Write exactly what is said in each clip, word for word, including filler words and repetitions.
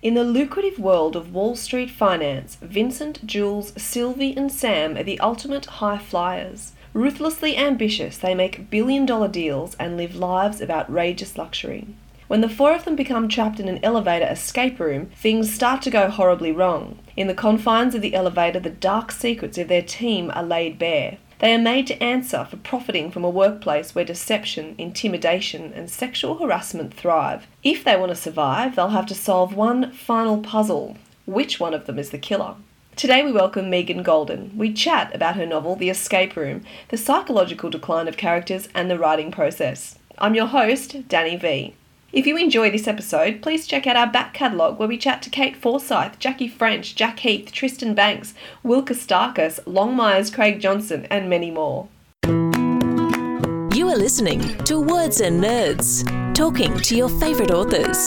In the lucrative world of Wall Street finance, Vincent, Jules, Sylvie and Sam are the ultimate high flyers. Ruthlessly ambitious, they make billion-dollar deals and live lives of outrageous luxury. When the four of them become trapped in an elevator escape room, things start to go horribly wrong. In the confines of the elevator, the dark secrets of their team are laid bare. They are made to answer for profiting from a workplace where deception, intimidation and sexual harassment thrive. If they want to survive, they'll have to solve one final puzzle. Which one of them is the killer? Today we welcome Megan Goldin. We chat about her novel, The Escape Room, the psychological decline of characters and the writing process. I'm your host, Danny V. If you enjoy this episode, please check out our back catalogue where we chat to Kate Forsyth, Jackie French, Jack Heath, Tristan Banks, Will Kostakis, Longmire's Craig Johnson, and many more. You are listening to Words and Nerds, talking to your favourite authors.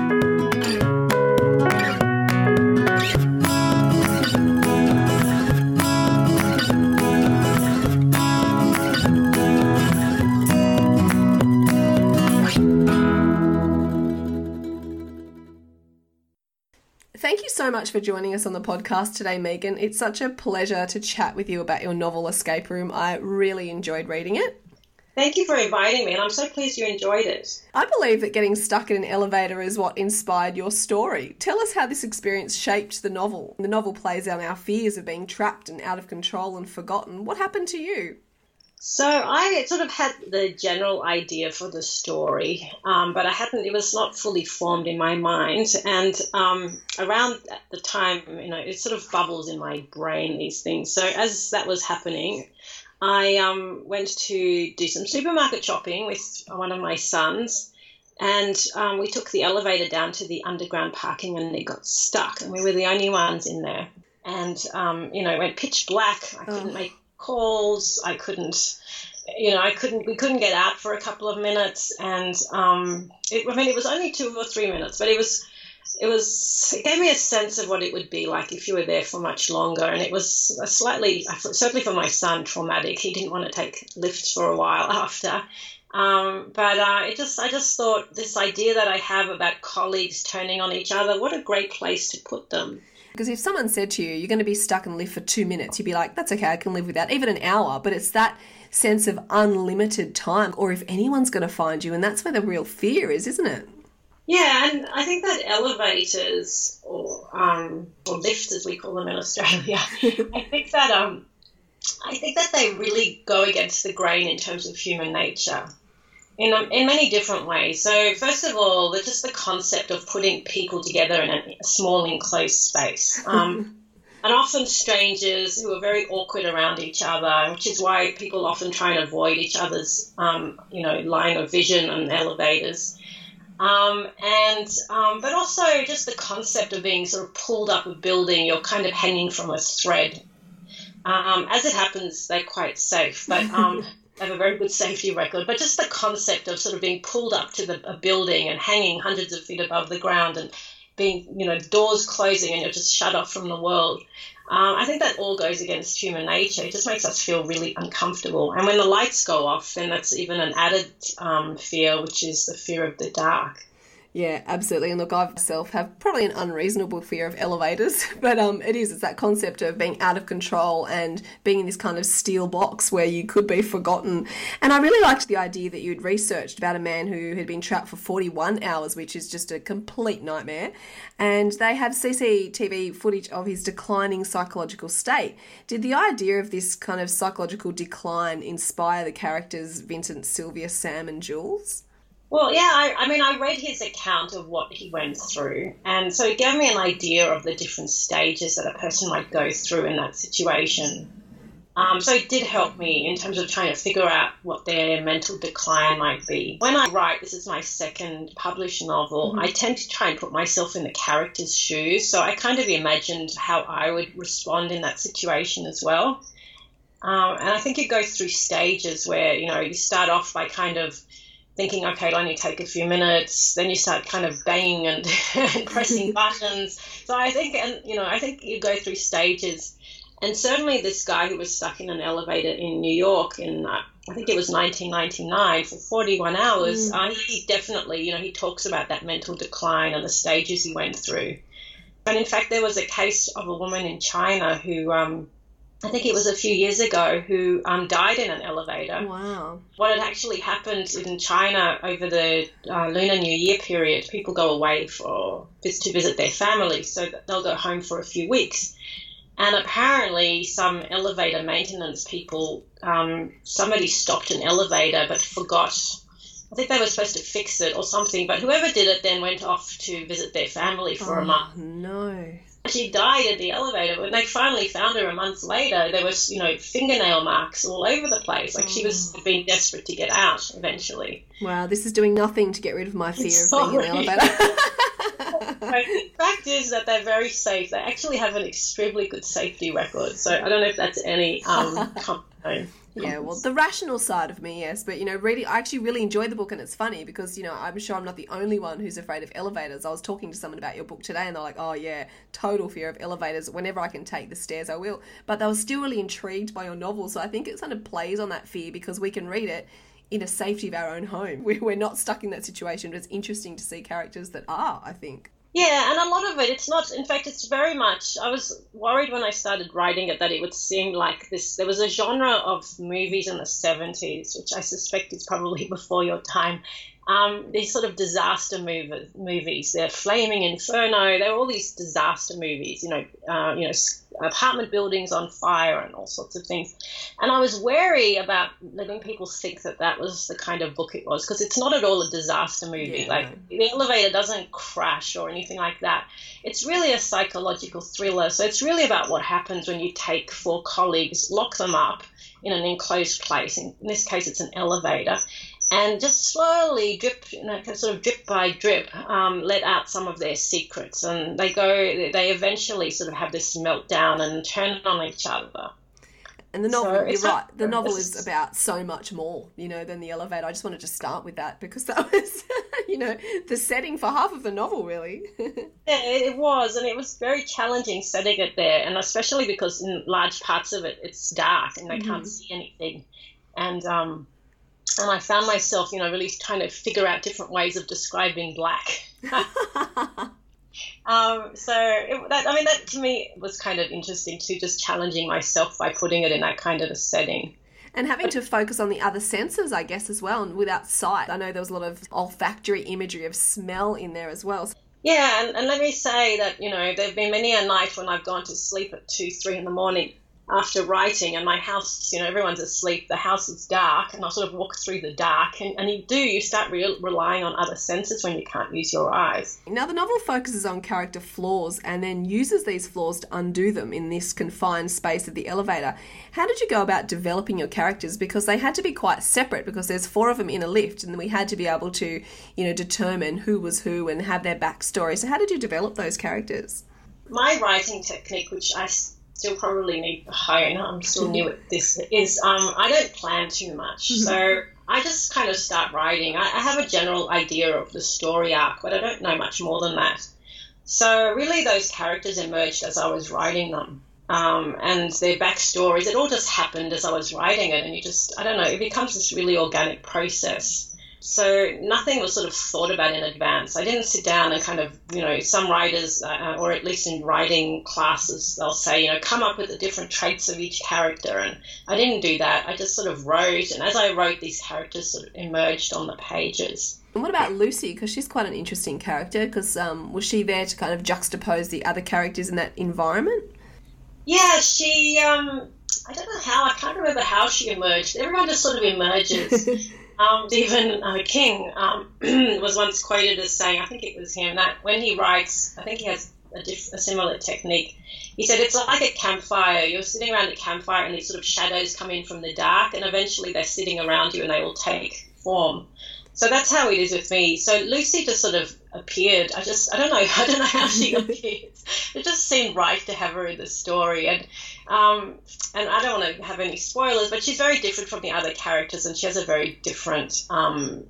Thank you so much for joining us on the podcast today, Megan. It's such a pleasure to chat with you about your novel Escape Room. I really enjoyed reading it. Thank you for inviting me, and I'm so pleased you enjoyed it. I believe that getting stuck in an elevator is what inspired your story. Tell us how this experience shaped the novel. The novel plays on our fears of being trapped and out of control and forgotten. What happened to you? So I sort of had the general idea for the story, um, but I hadn't, it was not fully formed in my mind. And um, around the time, you know, it sort of bubbles in my brain, these things. So as that was happening, I um, went to do some supermarket shopping with one of my sons, and um, we took the elevator down to the underground parking and it got stuck, and we were the only ones in there. And, um, you know, it went pitch black. I couldn't oh. make calls. I couldn't, you know, I couldn't, we couldn't get out for a couple of minutes. And, um, it, I mean, it was only two or three minutes, but it was, it was, it gave me a sense of what it would be like if you were there for much longer. And it was a slightly, certainly for my son, traumatic. He didn't want to take lifts for a while after. Um, but uh, it just, I just thought this idea that I have about colleagues turning on each other, what a great place to put them. Because if someone said to you, you're going to be stuck in a lift for two minutes, you'd be like, that's okay, I can live with that, even an hour. But it's that sense of unlimited time, or if anyone's going to find you, and that's where the real fear is, isn't it? Yeah, and I think that elevators, or um, or lifts as we call them in Australia, I think that um, I think that they really go against the grain in terms of human nature. In, um, in many different ways. So first of all, the, just the concept of putting people together in a, a small enclosed space. Um, and often strangers who are very awkward around each other, which is why people often try and avoid each other's, um, you know, line of vision on elevators. Um, and um, but also just the concept of being sort of pulled up a building, you're kind of hanging from a thread. Um, as it happens, they're quite safe, but... Um, have a very good safety record, but just the concept of sort of being pulled up to the, a building and hanging hundreds of feet above the ground and being, you know, doors closing and you're just shut off from the world. Um, I think that all goes against human nature. It just makes us feel really uncomfortable. And when the lights go off, then that's even an added um, fear, which is the fear of the dark. Yeah, absolutely. And look, I myself have probably an unreasonable fear of elevators, but um, it is, it's that concept of being out of control and being in this kind of steel box where you could be forgotten. And I really liked the idea that you'd researched about a man who had been trapped for forty-one hours, which is just a complete nightmare. And they have C C T V footage of his declining psychological state. Did the idea of this kind of psychological decline inspire the characters Vincent, Sylvia, Sam and Jules? Well, yeah, I, I mean, I read his account of what he went through, and so it gave me an idea of the different stages that a person might go through in that situation. Um, so it did help me in terms of trying to figure out what their mental decline might be. When I write, this is my second published novel, mm-hmm. I tend to try and put myself in the character's shoes, so I kind of imagined how I would respond in that situation as well. Um, and I think it goes through stages where, you know, you start off by kind of thinking, okay, it'll only take a few minutes. Then you start kind of banging and, and pressing buttons. So I think, and you know, I think you go through stages. And certainly this guy who was stuck in an elevator in New York in uh, I think it was nineteen ninety-nine, for forty-one hours, Mm. uh, he definitely, you know, he talks about that mental decline and the stages he went through. And in fact, there was a case of a woman in China who, um, I think it was a few years ago, who um, died in an elevator. Wow. What had actually happened in China over the uh, Lunar New Year period, people go away for to visit their families, so that they'll go home for a few weeks. And apparently some elevator maintenance people, um, somebody stopped an elevator but forgot, I think they were supposed to fix it or something, but whoever did it then went off to visit their family for oh, a month. no. She died in the elevator. When they finally found her a month later, there was, you know, fingernail marks all over the place. Like, she was being desperate to get out eventually. Wow, this is doing nothing to get rid of my fear of being in an Sorry. elevator. But the fact is that they're very safe. They actually have an extremely good safety record. So I don't know if that's any um, compliment. Yeah, well, the rational side of me, yes. But, you know, reading, I actually really enjoy the book, and it's funny because, you know, I'm sure I'm not the only one who's afraid of elevators. I was talking to someone about your book today, and they're like, oh, yeah, total fear of elevators. Whenever I can take the stairs, I will. But they were still really intrigued by your novel. So I think it kind of plays on that fear because we can read it in a safety of our own home. We're not stuck in that situation. But it's interesting to see characters that are, I think. Yeah, and a lot of it, it's not, in fact, it's very much, I was worried when I started writing it that it would seem like this, there was a genre of movies in the seventies, which I suspect is probably before your time, um, these sort of disaster movie, movies. They're Flaming Inferno, they're all these disaster movies, you know, uh, you know, apartment buildings on fire and all sorts of things. And I was wary about letting people think that that was the kind of book it was, because it's not at all a disaster movie. Yeah. Like, the elevator doesn't crash or anything like that. It's really a psychological thriller. So it's really about what happens when you take four colleagues, lock them up in an enclosed place. In this case, it's an elevator. And just slowly, drip, you know, sort of drip by drip, um, let out some of their secrets. And they go, they eventually sort of have this meltdown and turn on each other. And the novel, So you're it's right, not- the novel it's- is about so much more, you know, than the elevator. I just wanted to start with that because that was, you know, the setting for half of the novel, really. Yeah, it was, and it was very challenging setting it there, and especially because in large parts of it, it's dark and they Mm-hmm. can't see anything. And um, and I found myself, you know, really trying to figure out different ways of describing black. um, so, it, that, I mean, that to me was kind of interesting too, just challenging myself by putting it in that kind of a setting. And having to focus on the other senses, I guess, as well, and without sight. I know there was a lot of olfactory imagery of smell in there as well. Yeah, and, and let me say that, you know, there have been many a night when I've gone to sleep at two, three in the morning after writing, and my house, you know, everyone's asleep, the house is dark, and I'll sort of walk through the dark, and, and you do, you start re- relying on other senses when you can't use your eyes. Now, the novel focuses on character flaws and then uses these flaws to undo them in this confined space of the elevator. How did you go about developing your characters? Because they had to be quite separate because there's four of them in a lift, and we had to be able to, you know, determine who was who and have their backstory. So how did you develop those characters? My writing technique, which I still probably need to hone, I'm still new at this, is um, I don't plan too much. Mm-hmm. So I just kind of start writing. I, I have a general idea of the story arc, but I don't know much more than that. So really those characters emerged as I was writing them. Um, and their backstories, it all just happened as I was writing it, and you just, I don't know, it becomes this really organic process. So nothing was sort of thought about in advance. I didn't sit down and kind of, you know, some writers, uh, or at least in writing classes, they'll say, you know, come up with the different traits of each character. And I didn't do that. I just sort of wrote. And as I wrote, these characters sort of emerged on the pages. And what about Lucy? Because she's quite an interesting character. Because um, was she there to kind of juxtapose the other characters in that environment? Yeah, she, um, I don't know how, I can't remember how she emerged. Everyone just sort of emerges. Um, Stephen uh, King um, was once quoted as saying, I think it was him, that when he writes, I think he has a, diff- a similar technique. He said, it's like a campfire. You're sitting around a campfire and these sort of shadows come in from the dark, and eventually they're sitting around you and they will take form. So that's how it is with me. So Lucy just sort of appeared. I just, I don't know, I don't know how she appeared. It just seemed right to have her in the story. And um, and I don't want to have any spoilers, but she's very different from the other characters, and she has a very different, um,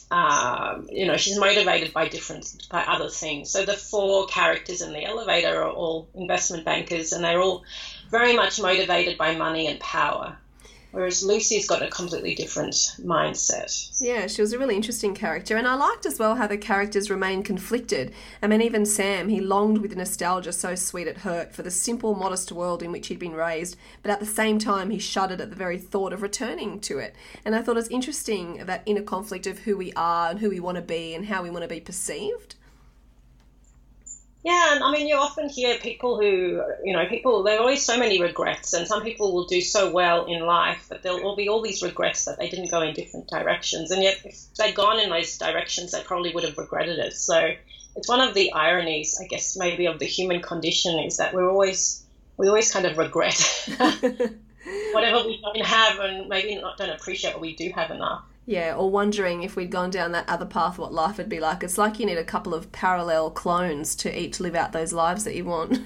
uh, you know, she's motivated by different, by other things. So the four characters in the elevator are all investment bankers, and they're all very much motivated by money and power. Whereas Lucy's got a completely different mindset. Yeah, she was a really interesting character. And I liked as well how the characters remained conflicted. I mean, even Sam, he longed with nostalgia so sweet it hurt for the simple, modest world in which he'd been raised, but at the same time he shuddered at the very thought of returning to it. And I thought it was interesting, that inner conflict of who we are and who we want to be and how we want to be perceived. Yeah, and I mean, you often hear people who, you know, people, there are always so many regrets, and some people will do so well in life, but there will be all these regrets that they didn't go in different directions. And yet, if they'd gone in those directions, they probably would have regretted it. So it's one of the ironies, I guess, maybe of the human condition, is that we're always, we always kind of regret whatever we don't have, and maybe not don't appreciate what we do have enough. Yeah, or wondering if we'd gone down that other path, what life would be like. It's like you need a couple of parallel clones to each live out those lives that you want.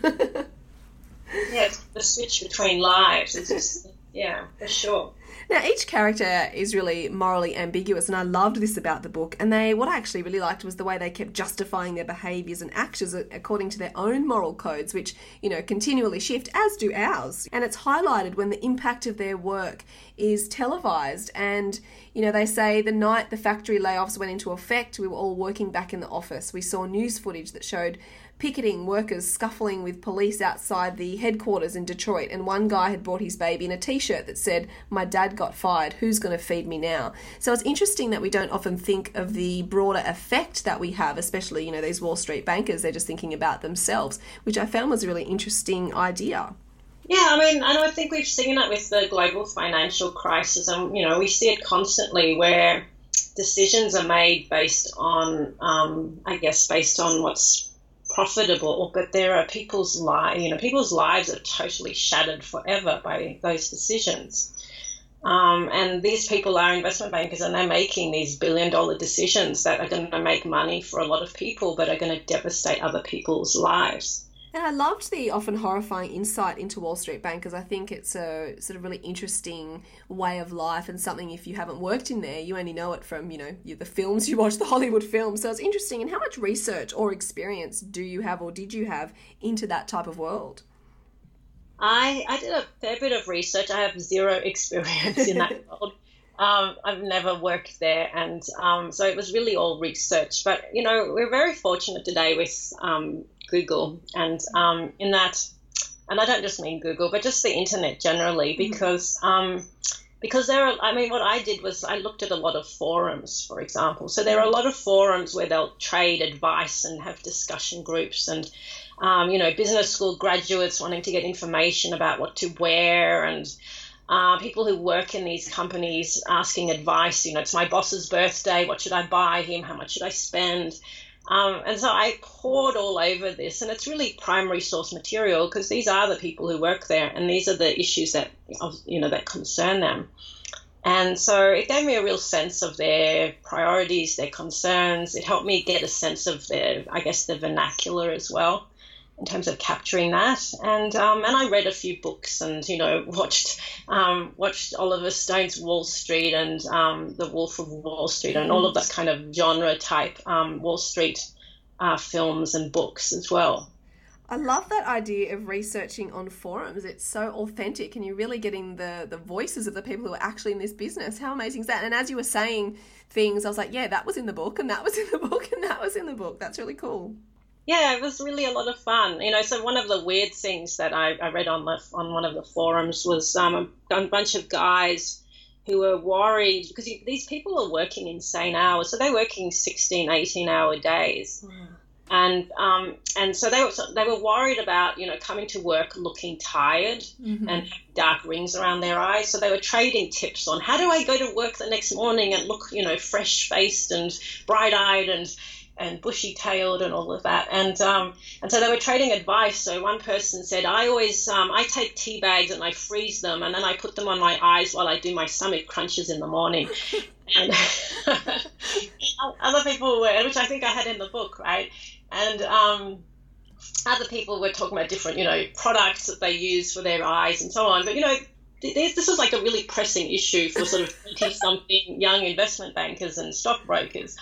Yeah, it's the switch between lives. It's just, yeah, for sure. Now, each character is really morally ambiguous, and I loved this about the book. And they, what I actually really liked was the way they kept justifying their behaviours and actions according to their own moral codes, which, you know, continually shift, as do ours. And it's highlighted when the impact of their work is televised. And, you know, they say the night the factory layoffs went into effect, we were all working back in the office. We saw news footage that showed picketing workers scuffling with police outside the headquarters in Detroit, and one guy had brought his baby in a t-shirt that said, "My dad got fired, who's going to feed me now?" So it's interesting that we don't often think of the broader effect that we have, especially, you know, these Wall Street bankers, they're just thinking about themselves, which I found was a really interesting idea. Yeah, I mean, and I think we've seen it with the global financial crisis, and, you know, we see it constantly where decisions are made based on, um, I guess, based on what's profitable, but there are people's lives, you know, people's lives are totally shattered forever by those decisions. Um, and these people are investment bankers, and they're making these billion dollar decisions that are going to make money for a lot of people, but are going to devastate other people's lives. And I loved the often horrifying insight into Wall Street bankers. I think it's a sort of really interesting way of life, and something, if you haven't worked in there, you only know it from, you know, the films you watch, the Hollywood films. So it's interesting. And how much research or experience do you have, or did you have, into that type of world? I, I did a fair bit of research. I have zero experience in that world. Um, I've never worked there, and um, so it was really all research. But, you know, we're very fortunate today with um, Google, and um, in that, and I don't just mean Google, but just the internet generally, because um, because there are, I mean, what I did was I looked at a lot of forums, for example. So there are a lot of forums where they'll trade advice and have discussion groups, and um, you know, business school graduates wanting to get information about what to wear, and Uh, people who work in these companies asking advice. You know, it's my boss's birthday. What should I buy him? How much should I spend? Um, and so I poured all over this, and it's really primary source material, because these are the people who work there, and these are the issues that, you know, that concern them. And so it gave me a real sense of their priorities, their concerns. It helped me get a sense of their, I guess, the vernacular as well, in terms of capturing that. And um, and I read a few books, and, you know, watched um, watched Oliver Stone's Wall Street, and um, The Wolf of Wall Street, and all of that kind of genre type um, Wall Street uh, films and books as well. I love that idea of researching on forums. It's so authentic, and you're really getting the, the voices of the people who are actually in this business. How amazing is that? And as you were saying things, I was like, yeah, that was in the book, and that was in the book, and that was in the book. That's really cool. Yeah, it was really a lot of fun. You know, so one of the weird things that I, I read on the, on one of the forums was um, a bunch of guys who were worried, because you, these people are working insane hours. So they're working sixteen, eighteen hour days. Mm. And um, and so they were they were worried about, you know, coming to work looking tired, mm-hmm. and dark rings around their eyes. So they were trading tips on, how do I go to work the next morning and look, you know, fresh-faced and bright-eyed and and bushy-tailed and all of that. And um, and so they were trading advice. So one person said, I always, um, I take tea bags and I freeze them, and then I put them on my eyes while I do my stomach crunches in the morning. And other people were, which I think I had in the book, right? And um, other people were talking about different, you know, products that they use for their eyes and so on. But, you know, this was like a really pressing issue for sort of twenty-something young investment bankers and stockbrokers.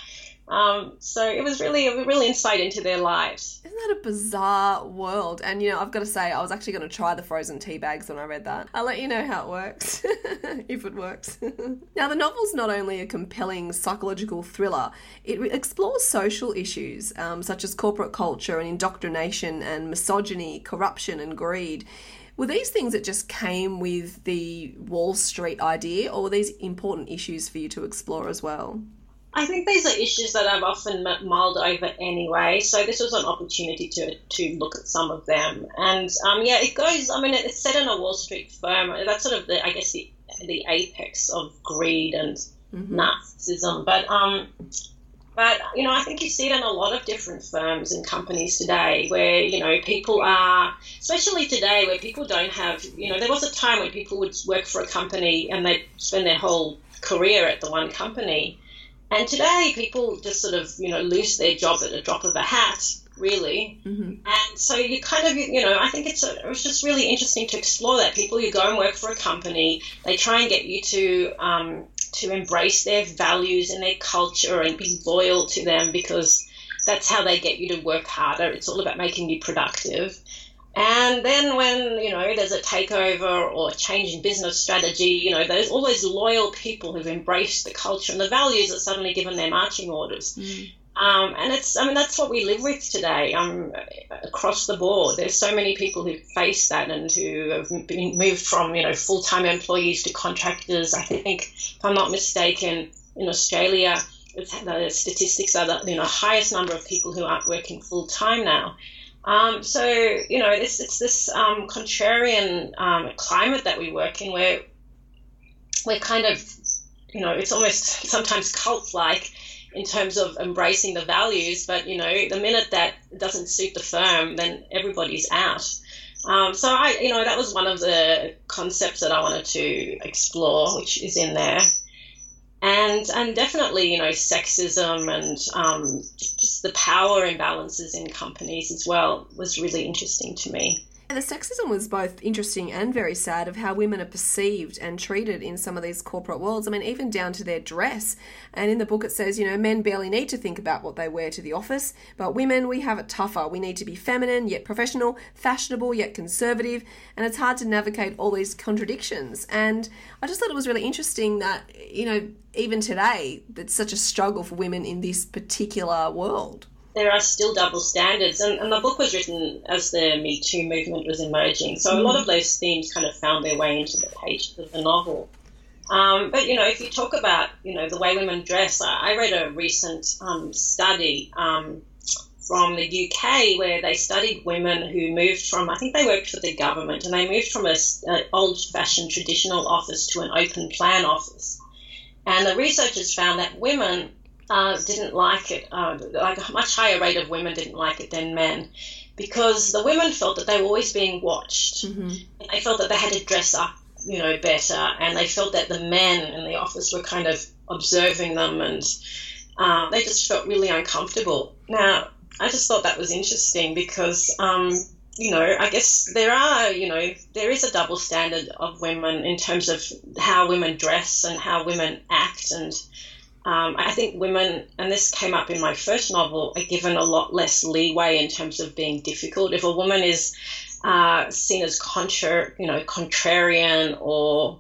Um, so it was really a real insight into their lives. Isn't that a bizarre world? And, you know, I've got to say, I was actually going to try the frozen tea bags when I read that. I'll let you know how it works, if it works. Now, the novel's not only a compelling psychological thriller, it explores social issues um, such as corporate culture and indoctrination and misogyny, corruption and greed. Were these things that just came with the Wall Street idea, or were these important issues for you to explore as well? I think these are issues that I've often mulled over anyway, so this was an opportunity to to look at some of them. And um, yeah, it goes, I mean, it's set in a Wall Street firm. That's sort of, the, I guess, the the apex of greed and mm-hmm. narcissism. But, um, but, you know, I think you see it in a lot of different firms and companies today where, you know, people are, especially today where people don't have, you know, there was a time when people would work for a company and they'd spend their whole career at the one company. And today, people just sort of, you know, lose their job at a drop of a hat, really. Mm-hmm. And so you kind of, you know, I think it's a, it was just really interesting to explore that. People, you go and work for a company, they try and get you to um, to embrace their values and their culture and be loyal to them because that's how they get you to work harder. It's all about making you productive. And then when, you know, there's a takeover or a change in business strategy, you know, there's all those loyal people who've embraced the culture and the values are suddenly given their marching orders. Mm. Um, and it's, I mean, that's what we live with today um, across the board. There's so many people who face that and who have been moved from, you know, full-time employees to contractors. I think, if I'm not mistaken, in Australia, it's, the statistics are the, you know, highest number of people who aren't working full-time now. Um, so, you know, it's, it's this um, contrarian um, climate that we work in where we're kind of, you know, it's almost sometimes cult-like in terms of embracing the values. But, you know, the minute that doesn't suit the firm, then everybody's out. Um, so, I, you know, that was one of the concepts that I wanted to explore, which is in there. And and definitely, you know, sexism and um, just the power imbalances in companies as well was really interesting to me. The sexism was both interesting and very sad of how women are perceived and treated in some of these corporate worlds. I mean, even down to their dress. And in the book it says, you know, men barely need to think about what they wear to the office, but women, we have it tougher. We need to be feminine yet professional, fashionable yet conservative, and it's hard to navigate all these contradictions. And I just thought it was really interesting that, you know, even today, it's such a struggle for women in this particular world. There are still double standards, and, and the book was written as the Me Too movement was emerging, so mm. a lot of those themes kind of found their way into the pages of the novel. Um, but, you know, if you talk about, you know, the way women dress, I, I read a recent um, study um, from the U K where they studied women who moved from, I think they worked for the government, and they moved from an old-fashioned traditional office to an open plan office. And the researchers found that women Uh, didn't like it, uh, like a much higher rate of women didn't like it than men, because the women felt that they were always being watched. Mm-hmm. And they felt that they had to dress up, you know, better, and they felt that the men in the office were kind of observing them, and uh, they just felt really uncomfortable. Now, I just thought that was interesting because, um, you know, I guess there are, you know, there is a double standard of women in terms of how women dress and how women act, and Um, I think women, and this came up in my first novel, are given a lot less leeway in terms of being difficult. If a woman is uh, seen as contra, you know, contrarian or,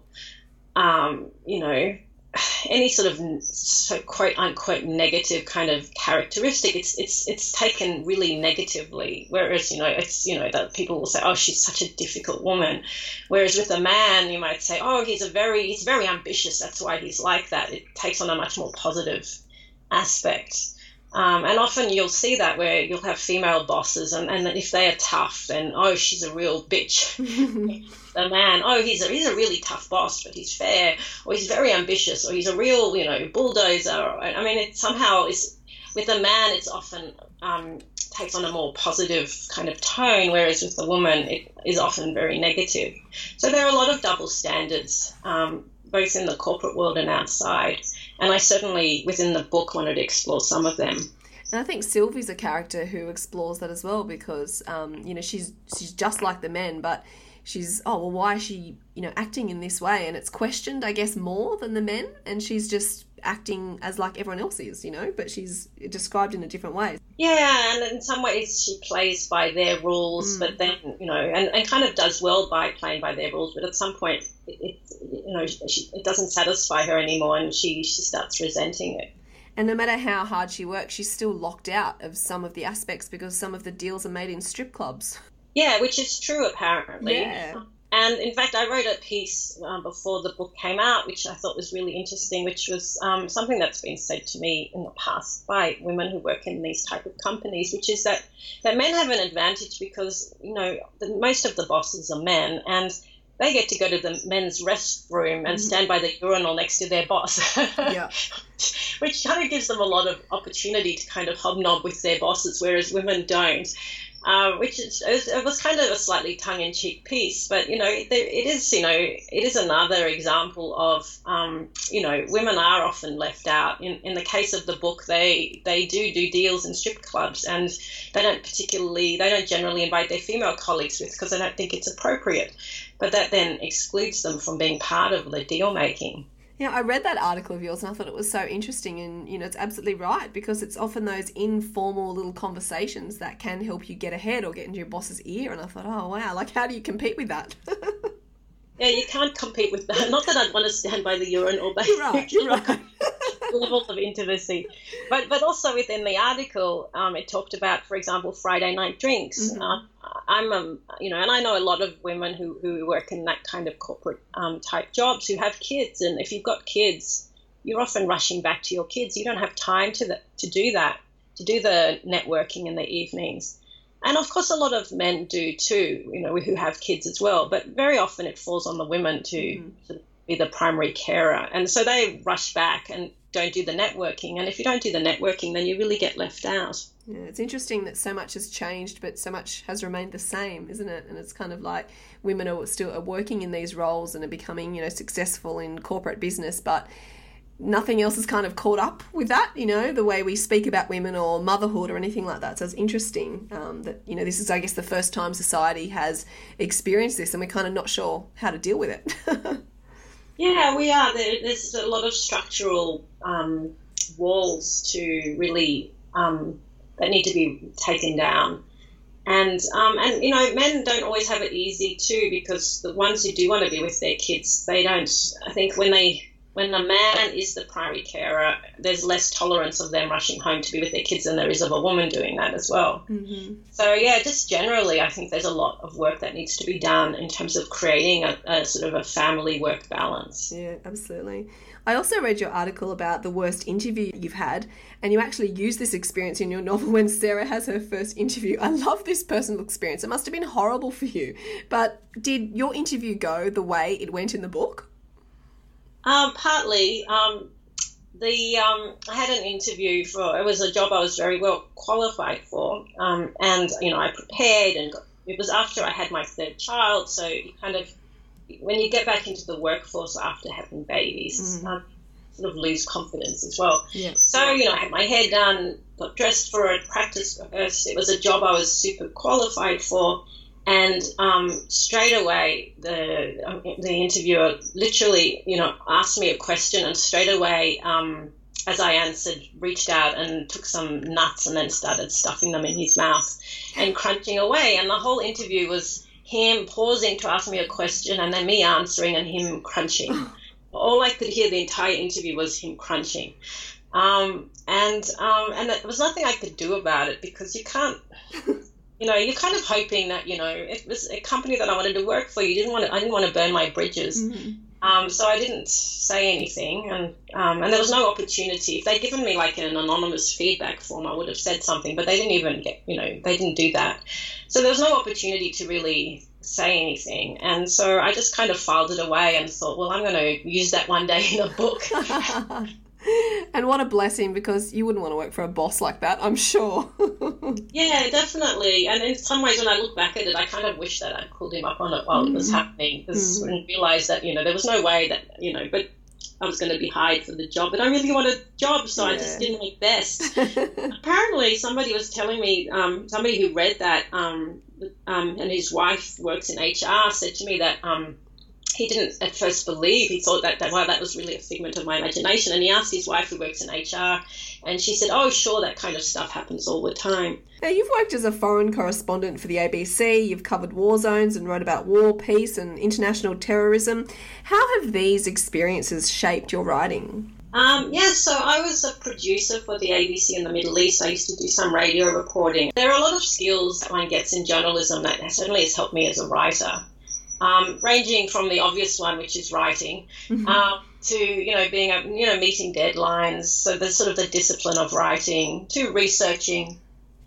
um, you know, any sort of so quote unquote negative kind of characteristic, it's it's it's taken really negatively. Whereas, you know, it's, you know, that people will say, oh, she's such a difficult woman. Whereas with a man, you might say, oh, he's a very he's very ambitious. That's why he's like that. It takes on a much more positive aspect. Um, and often you'll see that where you'll have female bosses, and, and if they are tough, then, oh, she's a real bitch. The man, oh, he's a, he's a really tough boss, but he's fair, or he's very ambitious, or he's a real, you know, bulldozer. I mean, it somehow is, with a man, it's often um, takes on a more positive kind of tone, whereas with the woman, it is often very negative. So there are a lot of double standards, um, both in the corporate world and outside. And I certainly, within the book, wanted to explore some of them. And I think Sylvie's a character who explores that as well, because, um, you know, she's she's just like the men, but she's, oh, well, why is she, you know, acting in this way? And it's questioned, I guess, more than the men. And she's just acting as like everyone else is, you know, but she's described in a different way. Yeah, and in some ways she plays by their rules, mm. but then, you know, and, and kind of does well by playing by their rules, but at some point, it, it you know, she, it doesn't satisfy her anymore, and she, she starts resenting it. And no matter how hard she works, she's still locked out of some of the aspects because some of the deals are made in strip clubs. Yeah, which is true, apparently. Yeah. And in fact, I wrote a piece um, before the book came out, which I thought was really interesting, which was um, something that's been said to me in the past by women who work in these type of companies, which is that, that men have an advantage because, you know, the, most of the bosses are men, and they get to go to the men's restroom and mm-hmm. stand by the urinal next to their boss. Yeah. Which kind of gives them a lot of opportunity to kind of hobnob with their bosses, whereas women don't. Uh, which is, it was kind of a slightly tongue-in-cheek piece, but, you know, it, it is, you know, it is another example of, um, you know, women are often left out. In in the case of the book, they they do do deals in strip clubs, and they don't particularly, they don't generally invite their female colleagues with because they don't think it's appropriate. But that then excludes them from being part of the deal-making. Yeah, I read that article of yours and I thought it was so interesting, and, you know, it's absolutely right, because it's often those informal little conversations that can help you get ahead or get into your boss's ear. And I thought, oh, wow, like, how do you compete with that? Yeah, you can't compete with that. Not that I'd want to stand by the urinal, but right, right. level of intimacy. But but also within the article, um, it talked about, for example, Friday night drinks. Mm-hmm. Uh, I'm, um, you know, and I know a lot of women who, who work in that kind of corporate um, type jobs who have kids. And if you've got kids, you're often rushing back to your kids. You don't have time to the, to do that, to do the networking in the evenings. And of course, a lot of men do too, you know, who have kids as well. But very often it falls on the women to, mm-hmm. to be the primary carer. And so they rush back and don't do the networking. And if you don't do the networking, then you really get left out. Yeah, it's interesting that so much has changed, but so much has remained the same, isn't it? And it's kind of like women are still are working in these roles and are becoming, you know, successful in corporate business, but nothing else has kind of caught up with that, you know, the way we speak about women or motherhood or anything like that. So it's interesting um, that, you know, this is, I guess, the first time society has experienced this, and we're kind of not sure how to deal with it. Yeah, we are. There, there's a lot of structural um, walls to really um, that need to be taken down. And, um, and you know, men don't always have it easy too, because the ones who do want to be with their kids, they don't, I think when they, when a man is the primary carer, there's less tolerance of them rushing home to be with their kids than there is of a woman doing that as well. Mm-hmm. So, yeah, just generally, I think there's a lot of work that needs to be done in terms of creating a, a sort of a family-work balance. Yeah, absolutely. I also read your article about the worst interview you've had, and you actually use this experience in your novel when Sarah has her first interview. I love this personal experience. It must have been horrible for you. But did your interview go the way it went in the book? Um, partly. Um, the um, I had an interview for, it was a job I was very well qualified for, um, and, you know, I prepared, and got, it was after I had my third child, so you kind of, when you get back into the workforce after having babies, mm. um, sort of lose confidence as well. Yes. So, you know, I had my hair done, got dressed for it, practiced rehearsed. It was a job I was super qualified for. And um, straight away, the um, the interviewer literally, you know, asked me a question, and straight away, um, as I answered, reached out and took some nuts and then started stuffing them in his mouth and crunching away. And the whole interview was him pausing to ask me a question and then me answering and him crunching. All I could hear the entire interview was him crunching. Um, and um, and there was nothing I could do about it, because you can't, you know, you're kind of hoping that, you know, it was a company that I wanted to work for. You didn't want to, I didn't want to burn my bridges. Mm-hmm. Um, so I didn't say anything, and um, and there was no opportunity. If they'd given me like an anonymous feedback form, I would have said something, but they didn't even get, you know, they didn't do that. So there was no opportunity to really say anything. And so I just kind of filed it away and thought, well, I'm going to use that one day in a book. And what a blessing, because you wouldn't want to work for a boss like that, I'm sure. Yeah, definitely. And in some ways, when I look back at it, I kind of wish that I pulled him up on it while mm. it was happening, because mm. I realised that, you know, there was no way that, you know, but I was going to be hired for the job, but I really wanted a job, so yeah. I just did my best. Apparently, somebody was telling me, um, somebody who read that, um, um, and his wife works in H R, said to me that um, he didn't at first believe. He thought that, that wow, that was really a figment of my imagination. And he asked his wife, who works in H R, and she said, oh, sure, that kind of stuff happens all the time. Now, you've worked as a foreign correspondent for the A B C, you've covered war zones and wrote about war, peace and international terrorism. How have these experiences shaped your writing? Um, yeah, so I was a producer for the A B C in the Middle East. I used to do some radio reporting. There are a lot of skills that one gets in journalism that certainly has helped me as a writer, um, ranging from the obvious one, which is writing, mm-hmm. um, to, you know, being, a, you know, meeting deadlines. So there's sort of the discipline of writing, to researching,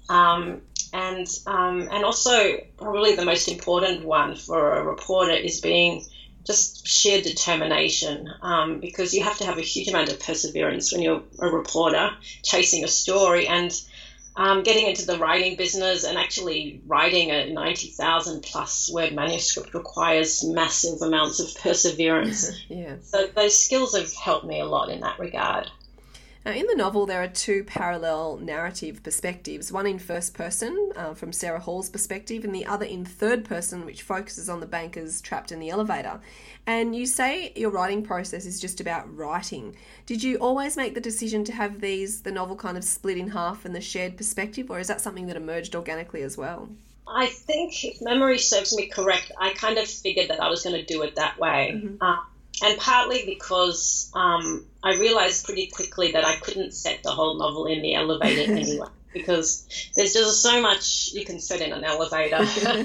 um, and um, and also probably the most important one for a reporter is being just sheer determination, um, because you have to have a huge amount of perseverance when you're a reporter chasing a story, and um, getting into the writing business and actually writing a ninety thousand plus word manuscript requires massive amounts of perseverance. Yeah. So those skills have helped me a lot in that regard. Now, in the novel, there are two parallel narrative perspectives, one in first person, uh, from Sarah Hall's perspective, and the other in third person, which focuses on the bankers trapped in the elevator. And you say your writing process is just about writing. Did you always make the decision to have these, the novel kind of split in half and the shared perspective, or is that something that emerged organically as well? I think, if memory serves me correct, I kind of figured that I was going to do it that way. Mm-hmm. Uh, And partly because um, I realised pretty quickly that I couldn't set the whole novel in the elevator anyway, because there's just so much you can set in an elevator.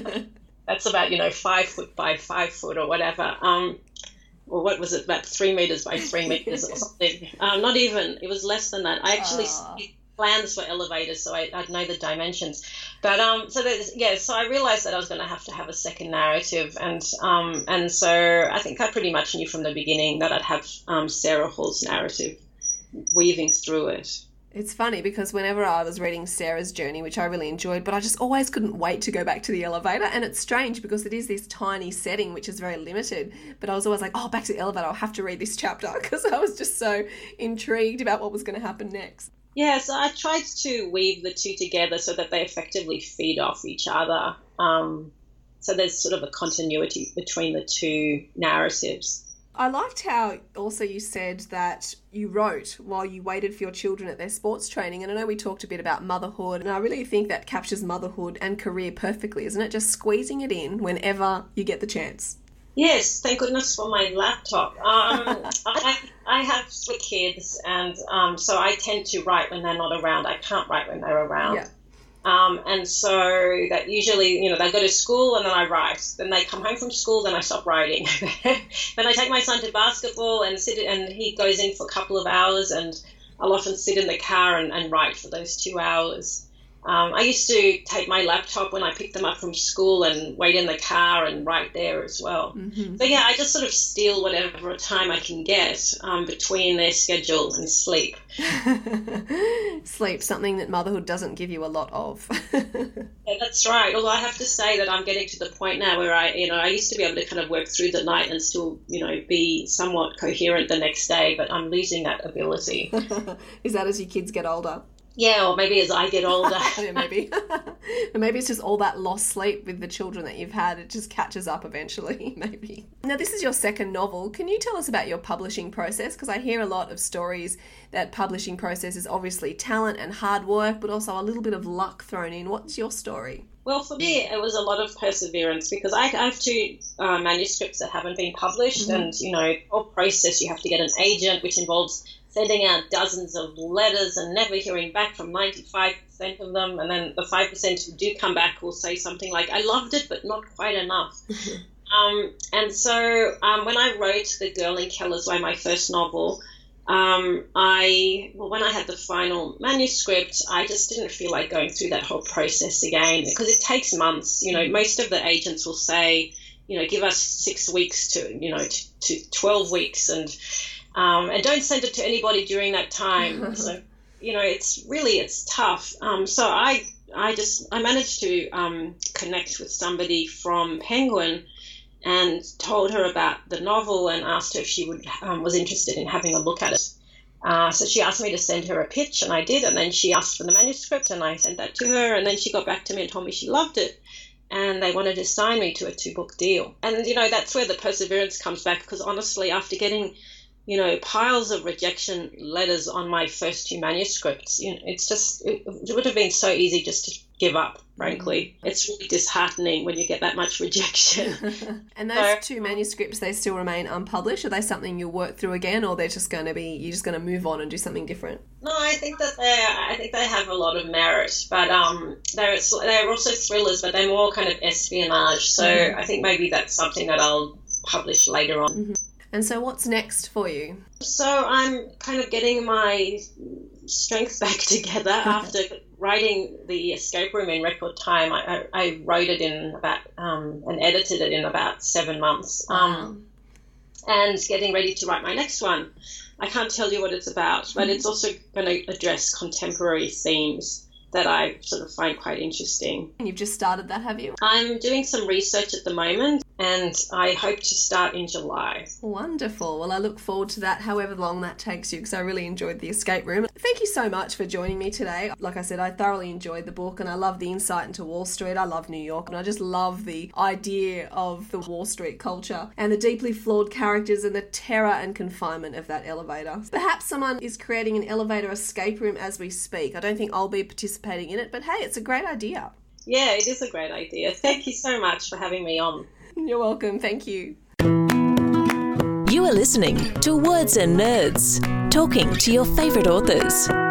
That's about, you know, five foot by five foot or whatever. Um, or what was it, about three metres by three metres or something. Um, not even, it was less than that. I actually Aww. plans for elevators, so I, I'd know the dimensions. But um, so there's, yeah, so I realised that I was going to have to have a second narrative, and um, and so I think I pretty much knew from the beginning that I'd have um, Sarah Hall's narrative weaving through it. It's funny because whenever I was reading Sarah's journey, which I really enjoyed, but I just always couldn't wait to go back to the elevator. And it's strange because it is this tiny setting, which is very limited. But I was always like, oh, back to the elevator, I'll have to read this chapter, because I was just so intrigued about what was going to happen next. Yeah, so I tried to weave the two together so that they effectively feed off each other. Um, so there's sort of a continuity between the two narratives. I liked how also you said that you wrote while you waited for your children at their sports training. And I know we talked a bit about motherhood, and I really think that captures motherhood and career perfectly, isn't it? Just squeezing it in whenever you get the chance. Yes, thank goodness for my laptop. Um, I, I have three kids, and um, so I tend to write when they're not around. I can't write when they're around. Yeah. Um, and so that usually, you know, they go to school and then I write. Then they come home from school, then I stop writing. Then I take my son to basketball and sit, and he goes in for a couple of hours, and I'll often sit in the car and, and write for those two hours. Um, I used to take my laptop when I picked them up from school and wait in the car and write there as well. Mm-hmm. So yeah, I just sort of steal whatever time I can get um, between their schedule and sleep. Sleep, something that motherhood doesn't give you a lot of. Yeah, that's right. Although I have to say that I'm getting to the point now where I, you know, I used to be able to kind of work through the night and still, you know, be somewhat coherent the next day, but I'm losing that ability. Is that as your kids get older? Yeah, or maybe as I get older. Yeah, maybe. Or maybe it's just all that lost sleep with the children that you've had. It just catches up eventually, maybe. Now, this is your second novel. Can you tell us about your publishing process? Because I hear a lot of stories that publishing process is obviously talent and hard work, but also a little bit of luck thrown in. What's your story? Well, for me, it was a lot of perseverance, because I have two uh, manuscripts that haven't been published, mm-hmm. and, you know, whole process, you have to get an agent, which involves sending out dozens of letters and never hearing back from ninety-five percent of them. And then the five percent who do come back will say something like, I loved it, but not quite enough. um, and so um, when I wrote The Girl in Keller's Way, my first novel, um, I, well, when I had the final manuscript, I just didn't feel like going through that whole process again, because it takes months. You know, most of the agents will say, you know, give us six weeks to, you know, to, to twelve weeks, and Um, and don't send it to anybody during that time. So, you know, it's really, it's tough. Um, so I, I just, I managed to um, connect with somebody from Penguin and told her about the novel and asked her if she would, um, was interested in having a look at it. Uh, so she asked me to send her a pitch, and I did. And then she asked for the manuscript, and I sent that to her. And then she got back to me and told me she loved it. and they wanted to sign me to a two-book deal. And, you know, that's where the perseverance comes back, because honestly, after getting, you know, piles of rejection letters on my first two manuscripts, you know, it's just, it, it would have been so easy just to give up, frankly. Mm. It's really disheartening when you get that much rejection. And those so, two manuscripts, they still remain unpublished? Are they something you'll work through again, or they're just going to be, you're just going to move on and do something different? No, I think that they I think they have a lot of merit, but um, they're, they're also thrillers, but they're more kind of espionage. So mm. I think maybe that's something that I'll publish later on. Mm-hmm. And so what's next for you? So I'm kind of getting my strength back together after writing The Escape Room in record time. I, I, I wrote it in about, um, and edited it in about seven months. Um, wow. And getting ready to write my next one. I can't tell you what it's about, but it's also going to address contemporary themes that I sort of find quite interesting. And you've just started that, have you? I'm doing some research at the moment, and I hope to start in July. Wonderful. Well, I look forward to that, however long that takes you, because I really enjoyed The Escape Room. Thank you so much for joining me today. Like I said, I thoroughly enjoyed the book, and I love the insight into Wall Street. I love New York, and I just love the idea of the Wall Street culture and the deeply flawed characters and the terror and confinement of that elevator. Perhaps someone is creating an elevator escape room as we speak. I don't think I'll be participating in it, but hey, it's a great idea. Yeah, it is a great idea. Thank you so much for having me on. You're welcome. Thank you. You are listening to Words and Nerds, talking to your favourite authors.